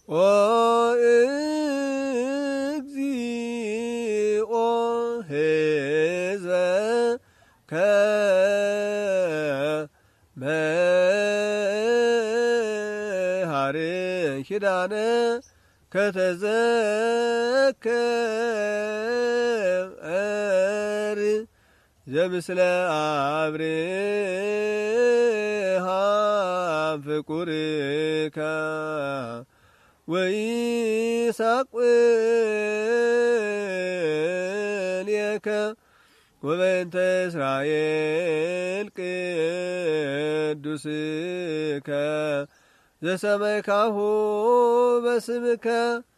ኦ እግዚኦ ሕዝበከ መሃር ኪዳነ ከተዘከር ዘምስለ አብርሃም ፍቁርከ ወይስሐቅ ወልየከ ወበእንተ እስራኤል ቅዱስከ ዘሰመይካሁ በስምከ